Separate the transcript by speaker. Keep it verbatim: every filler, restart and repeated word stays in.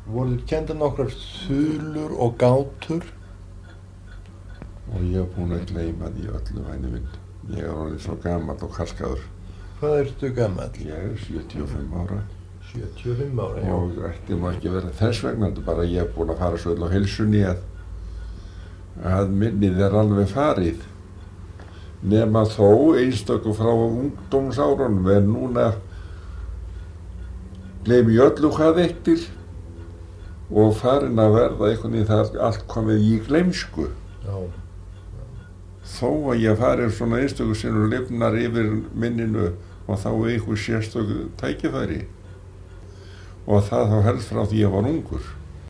Speaker 1: voru kendar nokkrar þulur og gátur.
Speaker 2: Og ég er búinn að gleyma því öllu, væni minn. Ég er orðinn svo gamall og karskaður.
Speaker 1: Hvað ertu gamall?
Speaker 2: Ég er sjötíu og fimm ára.
Speaker 1: sjötíu og fimm ára, já.
Speaker 2: Og ætti nú ekki vera þess vegna, þetta er bara ég er búinn að fara svo illa á heilsunni að, að minnið er alveg farið. Nema þó einstöku frá ungdómsárunum, en núna gleymi ég öllu hvað eittir og farin að verða einhvern veginn það allt komið í gleymsku.
Speaker 1: Já.
Speaker 2: Þó að ég farið svona einstöku sinnum lifnar yfir minninu og þá einhver sérstöku tækifæri. Og það þá helst frá því ég var ungur.